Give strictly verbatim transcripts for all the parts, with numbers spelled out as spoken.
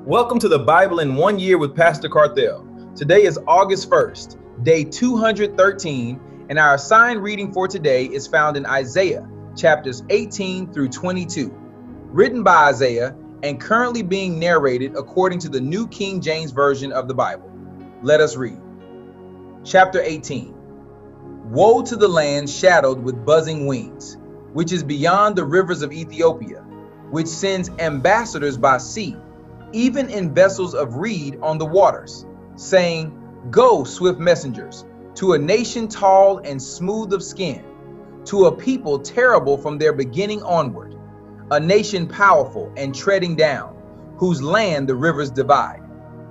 Welcome to the Bible in One Year with Pastor Carthel. Today is August first, day two hundred thirteen, and our assigned reading for today is found in Isaiah chapters eighteen through twenty-two, written by Isaiah and currently being narrated according to the New King James Version of the Bible. Let us read. Chapter eighteen. Woe to the land shadowed with buzzing wings, which is beyond the rivers of Ethiopia, which sends ambassadors by sea, even in vessels of reed on the waters, saying, Go, swift messengers, to a nation tall and smooth of skin, to a people terrible from their beginning onward, a nation powerful and treading down, whose land the rivers divide.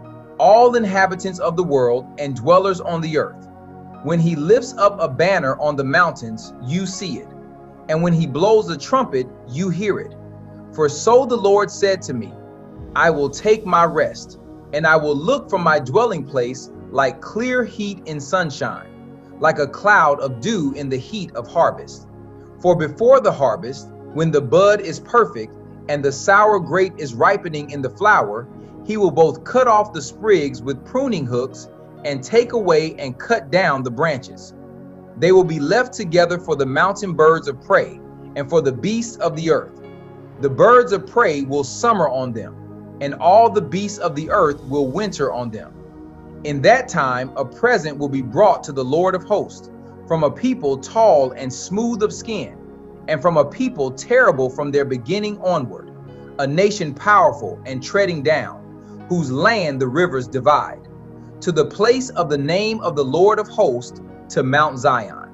All inhabitants of the world and dwellers on the earth, when he lifts up a banner on the mountains, you see it, and when he blows a trumpet, you hear it. For so the Lord said to me, I will take my rest, and I will look from my dwelling place like clear heat in sunshine, like a cloud of dew in the heat of harvest. For before the harvest, when the bud is perfect and the sour grape is ripening in the flower, he will both cut off the sprigs with pruning hooks and take away and cut down the branches. They will be left together for the mountain birds of prey and for the beasts of the earth. The birds of prey will summer on them, and all the beasts of the earth will winter on them. In that time a present will be brought to the Lord of hosts, from a people tall and smooth of skin, and from a people terrible from their beginning onward, a nation powerful and treading down, whose land the rivers divide, to the place of the name of the Lord of hosts, to Mount Zion.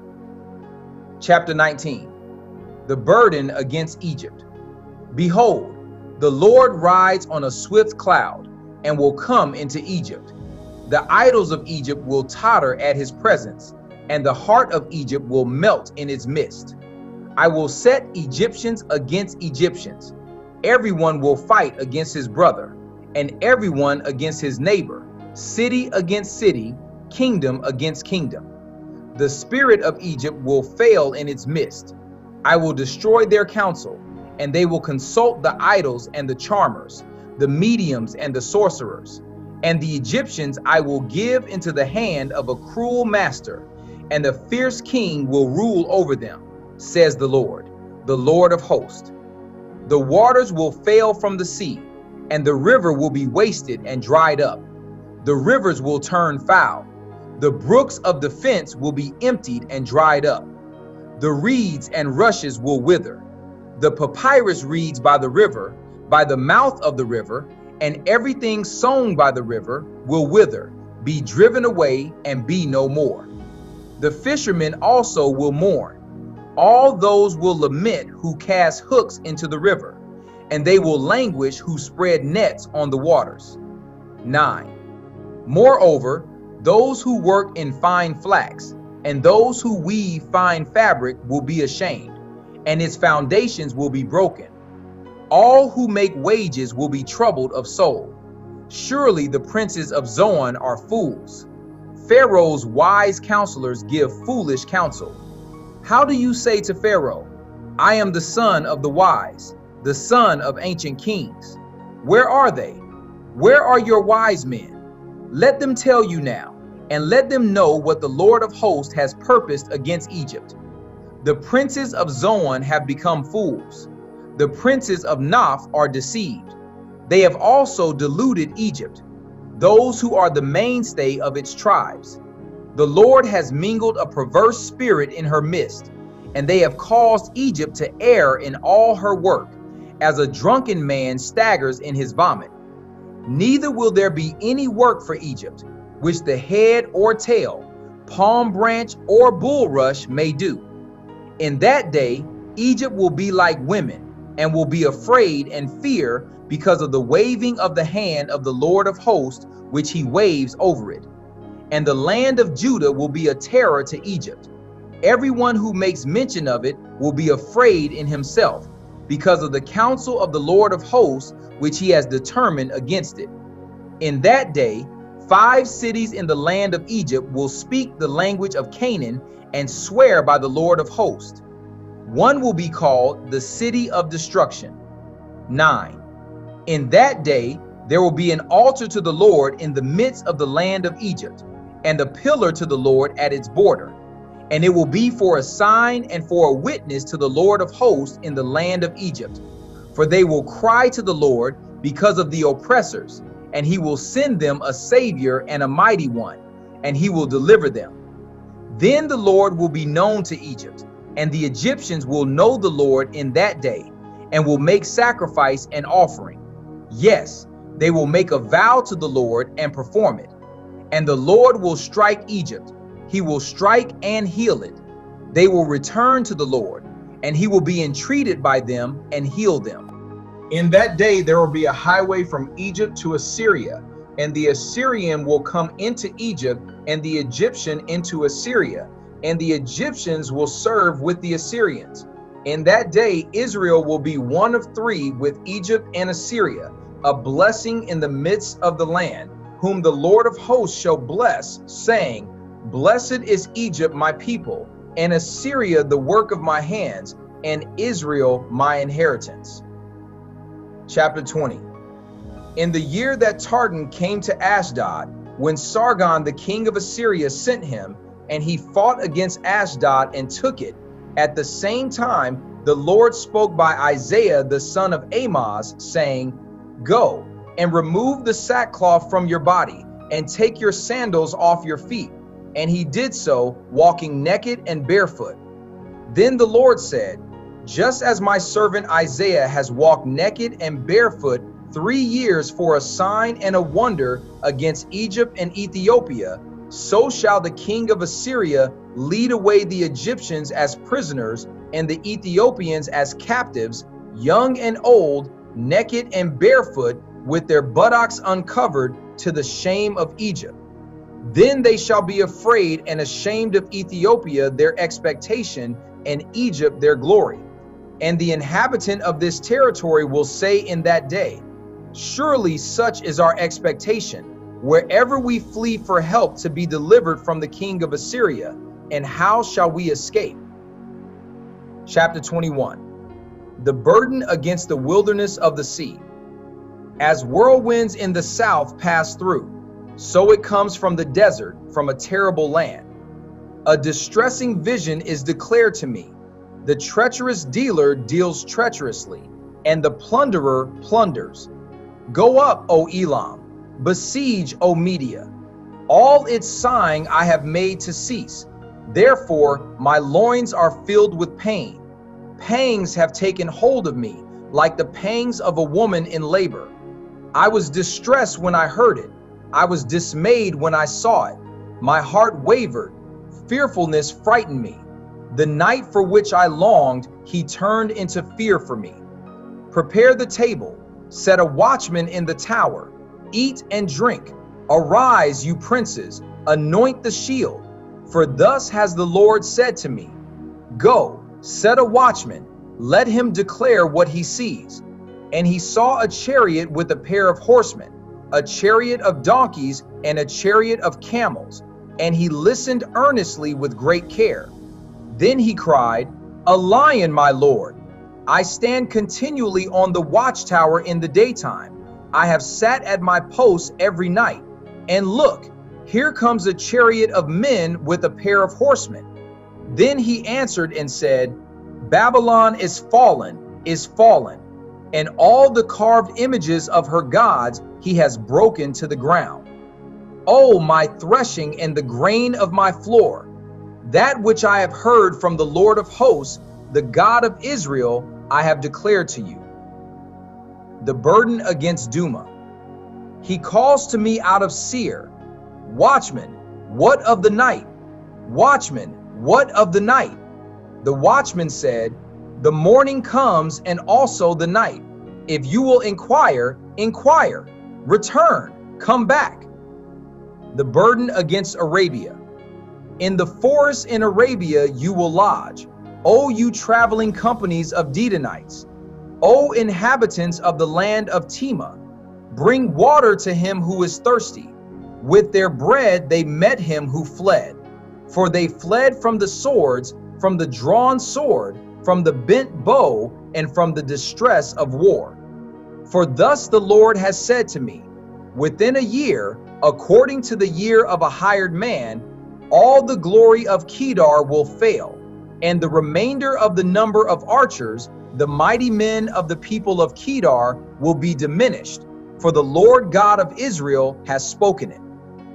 Chapter nineteen. The burden against Egypt. Behold, the Lord rides on a swift cloud and will come into Egypt. The idols of Egypt will totter at his presence, and the heart of Egypt will melt in its midst. I will set Egyptians against Egyptians. Everyone will fight against his brother, and everyone against his neighbor, city against city, kingdom against kingdom. The spirit of Egypt will fail in its midst. I will destroy their counsel, and they will consult the idols and the charmers, the mediums and the sorcerers. And the Egyptians I will give into the hand of a cruel master, and a fierce king will rule over them, says the Lord, the Lord of hosts. The waters will fail from the sea, and the river will be wasted and dried up. The rivers will turn foul. The brooks of the fence will be emptied and dried up. The reeds and rushes will wither. The papyrus reeds by the river, by the mouth of the river, and everything sown by the river will wither, be driven away, and be no more. The fishermen also will mourn. All those will lament who cast hooks into the river, and they will languish who spread nets on the waters. nine. Moreover, those who work in fine flax, and those who weave fine fabric will be ashamed, and its foundations will be broken. All who make wages will be troubled of soul. Surely the princes of Zoan are fools. Pharaoh's wise counselors give foolish counsel. How do you say to Pharaoh, I am the son of the wise, the son of ancient kings? Where are they? Where are your wise men? Let them tell you now, and let them know what the Lord of hosts has purposed against Egypt. The princes of Zoan have become fools. The princes of Noph are deceived. They have also deluded Egypt, those who are the mainstay of its tribes. The Lord has mingled a perverse spirit in her midst, and they have caused Egypt to err in all her work, as a drunken man staggers in his vomit. Neither will there be any work for Egypt, which the head or tail, palm branch or bulrush may do. In that day, Egypt will be like women, and will be afraid and fear because of the waving of the hand of the Lord of hosts, which he waves over it. And the land of Judah will be a terror to Egypt. Everyone who makes mention of it will be afraid in himself, because of the counsel of the Lord of hosts, which he has determined against it. In that day, five cities in the land of Egypt will speak the language of Canaan and swear by the Lord of hosts. One will be called the city of destruction. nine. In that day, There will be an altar to the Lord in the midst of the land of Egypt, and a pillar to the Lord at its border. And it will be for a sign and for a witness to the Lord of hosts in the land of Egypt. For they will cry to the Lord because of the oppressors, and he will send them a Savior and a mighty one, and he will deliver them. Then the Lord will be known to Egypt, and the Egyptians will know the Lord in that day, and will make sacrifice and offering. Yes, they will make a vow to the Lord and perform it. And the Lord will strike Egypt. He will strike and heal it. They will return to the Lord, and he will be entreated by them and heal them. In that day there will be a highway from Egypt to Assyria, and the Assyrian will come into Egypt, and the Egyptian into Assyria, and the Egyptians will serve with the Assyrians. In that day Israel will be one of three with Egypt and Assyria, a blessing in the midst of the land, whom the Lord of hosts shall bless, saying, Blessed is Egypt my people, and Assyria the work of my hands, and Israel my inheritance. Chapter twenty. In the year that Tartan came to Ashdod, when Sargon the king of Assyria sent him, and he fought against Ashdod and took it, at the same time the Lord spoke by Isaiah the son of Amoz, saying, Go and remove the sackcloth from your body, and take your sandals off your feet. And he did so, walking naked and barefoot. Then the Lord said, Just as my servant Isaiah has walked naked and barefoot three years for a sign and a wonder against Egypt and Ethiopia, so shall the king of Assyria lead away the Egyptians as prisoners and the Ethiopians as captives, young and old, naked and barefoot, with their buttocks uncovered, to the shame of Egypt. Then they shall be afraid and ashamed of Ethiopia their expectation, and Egypt their glory. And the inhabitant of this territory will say in that day, Surely such is our expectation, wherever we flee for help to be delivered from the king of Assyria, and how shall we escape? Chapter twenty-one. The burden against the wilderness of the sea. As whirlwinds in the south pass through, so it comes from the desert, from a terrible land. A distressing vision is declared to me. The treacherous dealer deals treacherously, and the plunderer plunders. Go up, O Elam, besiege, O Media. All its sighing I have made to cease. Therefore my loins are filled with pain. Pangs have taken hold of me, like the pangs of a woman in labor. I was distressed when I heard it. I was dismayed when I saw it. My heart wavered. Fearfulness frightened me. The night for which I longed, he turned into fear for me. Prepare the table. Set a watchman in the tower. Eat and drink. Arise, you princes. Anoint the shield. For thus has the Lord said to me, Go, set a watchman. Let him declare what he sees. And he saw a chariot with a pair of horsemen, a chariot of donkeys, and a chariot of camels. And he listened earnestly with great care. Then he cried, A lion, my lord! I stand continually on the watchtower in the daytime. I have sat at my post every night. And look, here comes a chariot of men with a pair of horsemen. Then he answered and said, Babylon is fallen, is fallen, and all the carved images of her gods he has broken to the ground. Oh, my threshing and the grain of my floor, that which I have heard from the Lord of hosts, the God of Israel, I have declared to you. The burden against Duma. He calls to me out of Seir, Watchman, what of the night? Watchman, what of the night? The watchman said, The morning comes and also the night. If you will inquire, inquire. Return, come back. The burden against Arabia. In the forests in Arabia you will lodge, O you traveling companies of Dedanites, O inhabitants of the land of Tema. Bring water to him who is thirsty. With their bread they met him who fled. For they fled from the swords, from the drawn sword, from the bent bow, and from the distress of war. For thus the Lord has said to me, within a year, according to the year of a hired man, all the glory of Kedar will fail, and the remainder of the number of archers, the mighty men of the people of Kedar, will be diminished, for the Lord God of Israel has spoken it.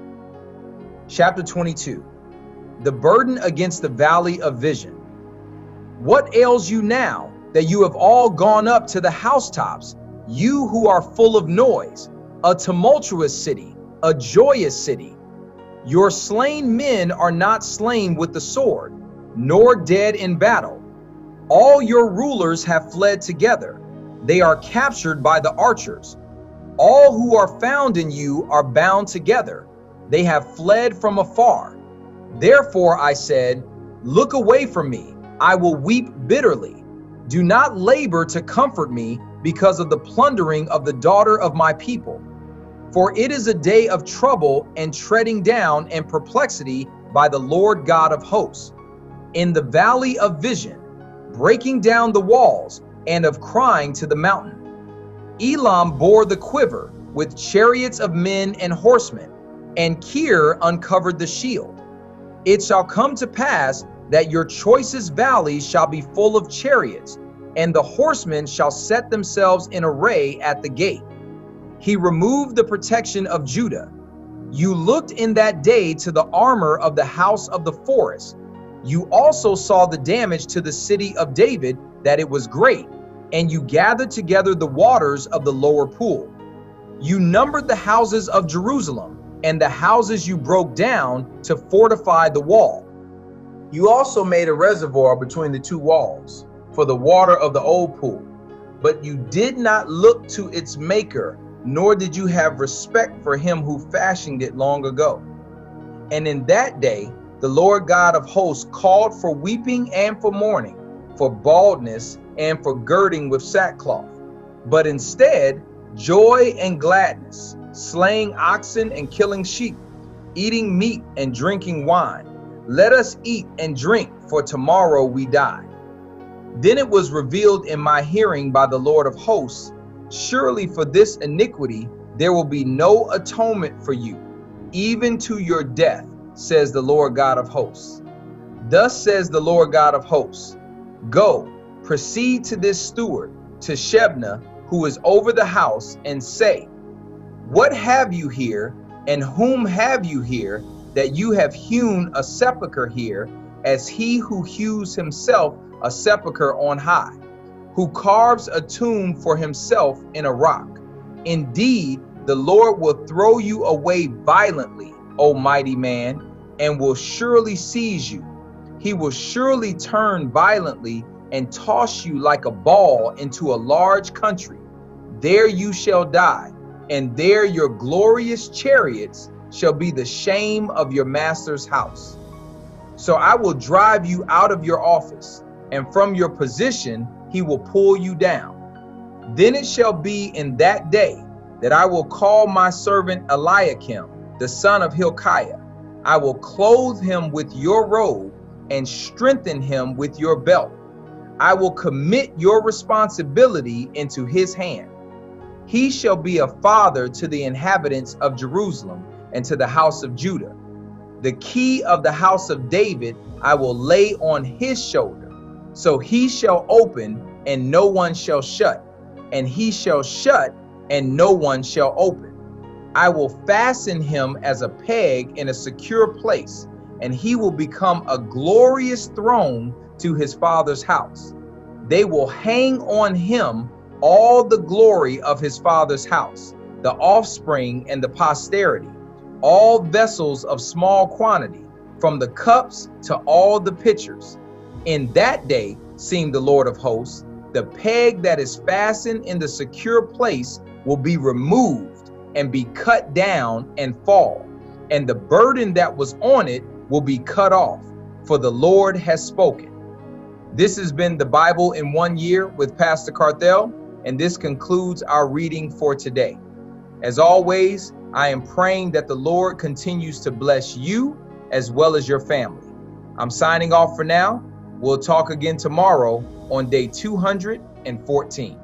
Chapter twenty-two. The burden against the valley of vision. What ails you now that you have all gone up to the housetops, you who are full of noise, a tumultuous city, a joyous city? Your slain men are not slain with the sword, nor dead in battle. All your rulers have fled together. They are captured by the archers. All who are found in you are bound together. They have fled from afar. Therefore I said, look away from me. I will weep bitterly. Do not labor to comfort me because of the plundering of the daughter of my people. For it is a day of trouble and treading down and perplexity by the Lord God of hosts. In the valley of vision, breaking down the walls, and of crying to the mountain. Elam bore the quiver with chariots of men and horsemen, and Kir uncovered the shield. It shall come to pass that your choicest valleys shall be full of chariots, and the horsemen shall set themselves in array at the gate. He removed the protection of Judah. You looked in that day to the armor of the house of the forest. You also saw the damage to the city of David, that it was great, and you gathered together the waters of the lower pool. You numbered the houses of Jerusalem, and the houses you broke down to fortify the wall. You also made a reservoir between the two walls for the water of the old pool, but you did not look to its maker, nor did you have respect for him who fashioned it long ago. And in that day, the Lord God of hosts called for weeping and for mourning, for baldness and for girding with sackcloth, but instead joy and gladness, slaying oxen and killing sheep, eating meat and drinking wine. Let us eat and drink, for tomorrow we die. Then it was revealed in my hearing by the Lord of hosts, surely for this iniquity there will be no atonement for you, even to your death, says the Lord God of hosts. Thus says the Lord God of hosts, go, proceed to this steward, to Shebna, who is over the house, and say, what have you here, and whom have you here, that you have hewn a sepulchre here, as he who hews himself a sepulchre on high, who carves a tomb for himself in a rock? Indeed, the Lord will throw you away violently, O mighty man, and will surely seize you. He will surely turn violently and toss you like a ball into a large country. There you shall die, and there your glorious chariots shall be the shame of your master's house. So I will drive you out of your office, and from your position he will pull you down. Then it shall be in that day that I will call my servant Eliakim, the son of Hilkiah. I will clothe him with your robe and strengthen him with your belt. I will commit your responsibility into his hand. He shall be a father to the inhabitants of Jerusalem and to the house of Judah. The key of the house of David I will lay on his shoulder. So he shall open, and no one shall shut, and he shall shut, and no one shall open. I will fasten him as a peg in a secure place, and he will become a glorious throne to his father's house. They will hang on him all the glory of his father's house, the offspring and the posterity, all vessels of small quantity, from the cups to all the pitchers. In that day, seemed the Lord of hosts, the peg that is fastened in the secure place will be removed and be cut down and fall, and the burden that was on it will be cut off, for the Lord has spoken. This has been the Bible in one year with Pastor Carthel, and this concludes our reading for today. As always, I am praying that the Lord continues to bless you as well as your family. I'm signing off for now. We'll talk again tomorrow on day two hundred fourteen.